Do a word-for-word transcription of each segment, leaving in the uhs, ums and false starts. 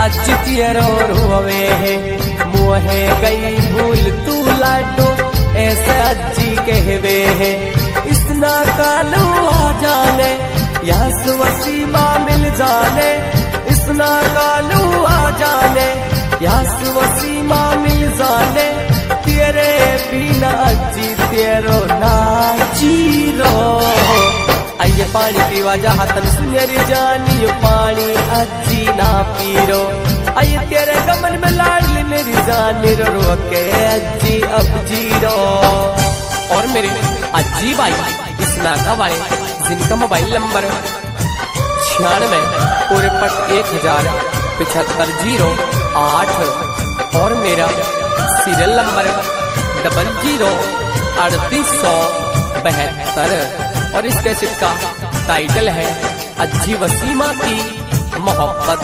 अजितियरो रोवे है मोहे गई भूल तू लाडो ऐसे अज्जी कहवे है इसना कालू आ जाने यस वसीमा मिल जाने इसना कालू आ जाने यस वसीमा मिल जाने तेरे बिना अज्जी तेरो ना जीरो आइए पानी पीवा जहाँ तन सुनेरी जानी पानी अज्जी ना पीरो आइए तेरे गमन में लाडली मेरी जान रो रो के अज्जी अब जीरो। और मेरी अज्जी बाई इसना का बाई जिनका मोबाइल नंबर छियानवे पूरे पट एक हजार पिछहत्तर जीरो आठ और मेरा सीरियल नंबर डबल जीरो अड़तीस सौ बहत्तर और इस कैसेट का टाइटल है अज्जी वसीमा की मोहब्बत।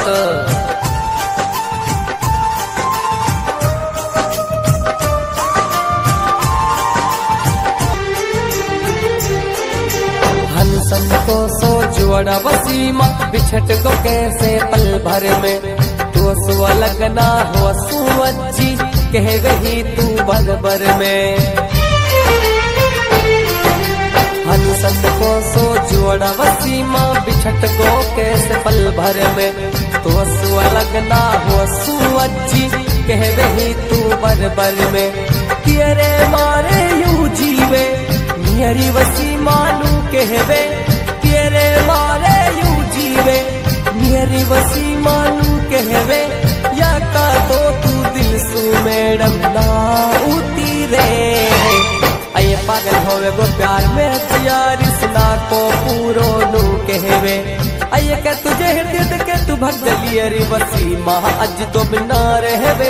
हंसन को सो जोड़ा वसीमा बिछट को कैसे पल भर में तो सुआ लगना हो सू अज्जी कह वही तू बर बर में। हंसन को सो जोड़ा वसीमा बिछट को कैसे पल भर में तो सुआ लगना हो सू अज्जी कह वही तू बर बर में। तेरे मारे यूं जीवे मेरी वसीमा नू कहवे तेरे मारे यूं जीवे मेरी वसीमा नू कहवे या का तो तू दिल सू मैडम ना उतीरे आये पागल होवे गो प्यार में यार इसना को पूरो नू कहवे आये के तुझे हृदय के तू भग जली अरे वसीमा अज तो बिना रहवे।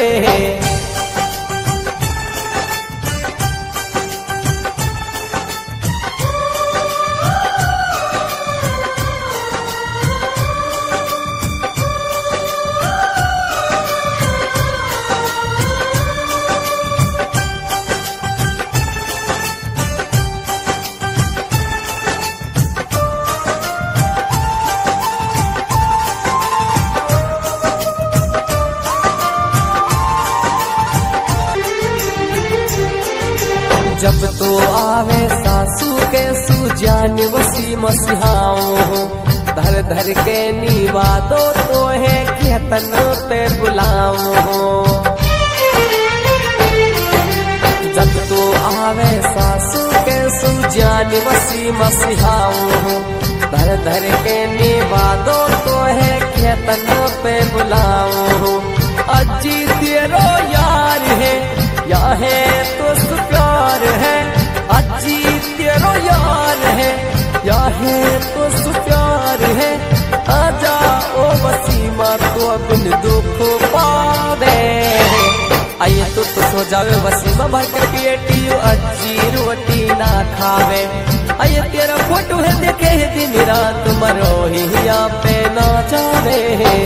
जब तो आवे सासू के सुजान वसीमा सिहाओ धर धर के नीवा दो तो है खेतन पे बुलाओ। जब तो आवे सासू के सुजान वसीमा सिहाओ धर धर के नीवा दो तो है खेतन पे बुलाओ। अज्जी तेरो यार है या है तो प्यार है अज्जी तेरो यार है या है तो प्यार है आजा ओ वसीमा तो बिन दुख पावे आइए तो तो सो जावे वसीमा भाई के बेटी अज्जी रोटी ना खावे आइए तेरा फोटो है देखे दिन रात मरो ही यहाँ पे ना जावे।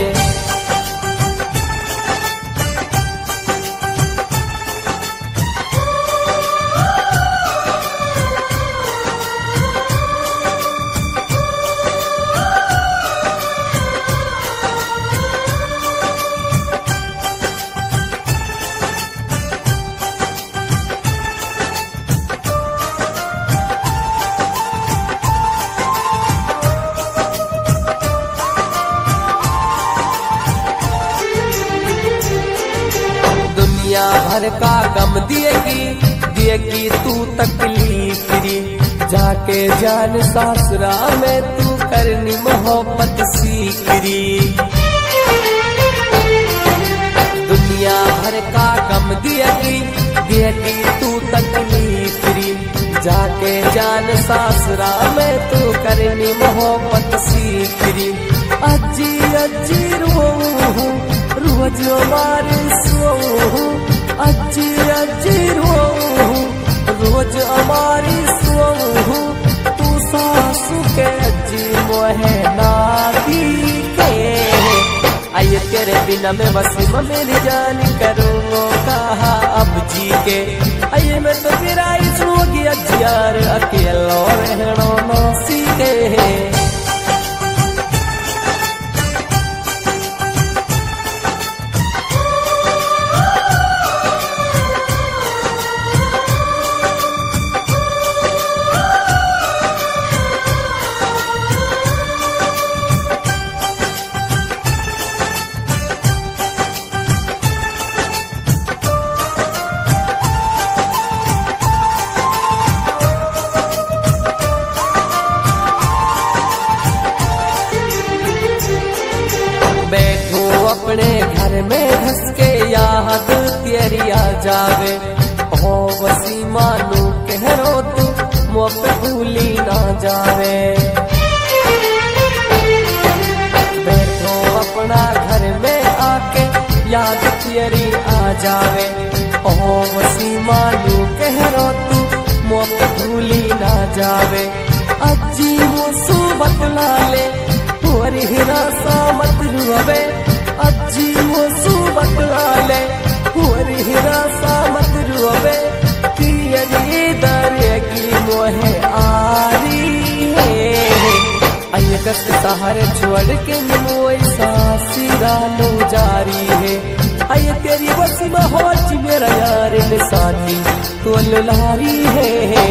भर का गम दिएगी दिएगी तू तकलीफ री जाके जान सासुरा में तू करनी मोहब्बत सीख री। दुनिया भर का गम दिएगी दिएगी तू तकलीफ री जाके जान सासुरा में तू करनी मोहब्बत सीख री। अज्जी अज्जी रो रोज मारे सो अज्जी अज्जी रो रोज हमारी सो तू सासू के अज्जी मोहे नादी के आइए तेरे बिना मैं वसीमा मेरी जान करूँगा कहा अब जी के आइए मैं तो तेरा इसोगी अज्जी यार अकेलो रहना ना सीखे। अपने घर में घस के याद तेरी आ जावे। ओ वसी मानू कहरो तू मुँह पे भूली ना जावे। बैठो अपना घर में आके याद तेरी आ जावे। ओ वसी मानू कहरो तू मुँह पे भूली ना जावे। अजी मुसु बतला ले तोरी हिरा सा मत रुवे। अजी मुसु बतला ले तोरी हिरा सा मत रुवे। तेरी दरेगी मोहे आरी है। अय कष्ट सहारे छोड़ के मोई सासी रानो जारी है। अय तेरी बसी में होच मेरा यार ने साथी तो लारी है।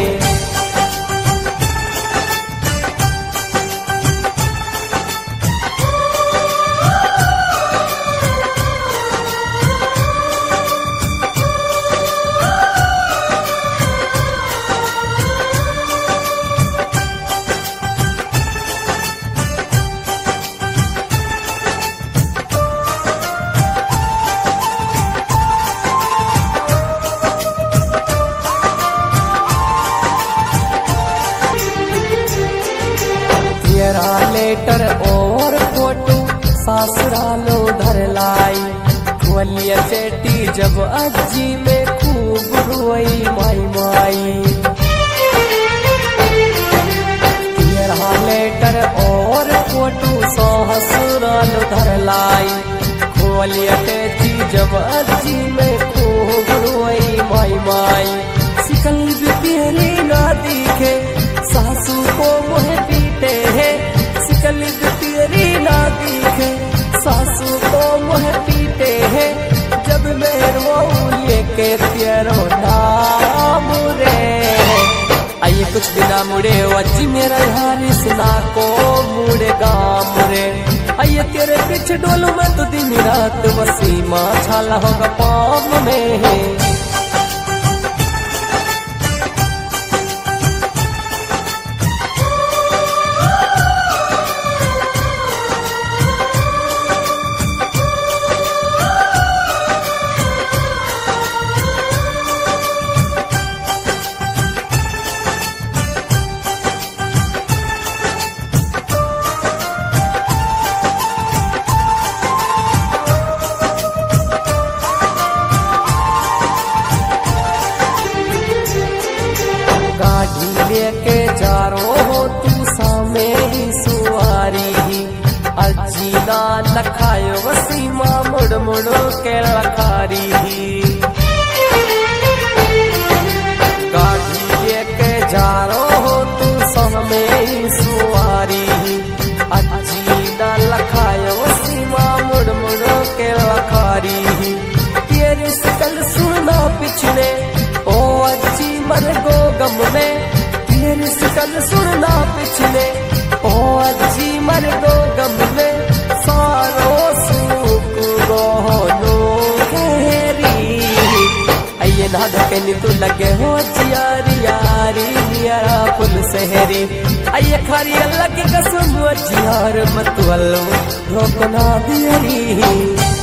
लेटर और फोटो सासुरालो धर लाई। खोलिया चेटी जब अज्जी में खूब रोई माई माई। तेरा लेटर और फोटो सासुरालो धर लाई। खोलिया चेटी जब अज्जी में खूब रोई माई माई। सिकल भी तेरी ना दिखे सासू को मुँह पीटे है। सिकलिद तेरी ना दिखे सासू को मुँह पीटे है। जब मैं रोऊं लेके तेरो नाम रे। आइए कुछ बिना मुड़े अजी मेरा यारी सुना को मुड़े गाम रे। आइए तेरे पीछे डोलू मैं तो दिन रात वसीमा छाला होगा पाम में। लेके जा रो हो तू सामे ही सुवारी ही। अजी ना लखायो वसीमा मुड़ मुड़ के लखारी ही। गाड़ी लेके जा रो हो तू सामे ही सुवारी ही। अजी ना लखायो वसीमा मुड़ मुड़ के लखारी ही। तेरी सकल सुना पिछले ओ अजी मर गो गम में। तेरी सकल सुनना पिछले ओ अजी मर गो गम में। सारो सुख गोनो घेरी। अये ना धकेनी तू लगे हो जियारी यारी नियरा फुल सहरी। अये खारी अल्लाह की कसम जियार मत वल्लो रोकना दियरी।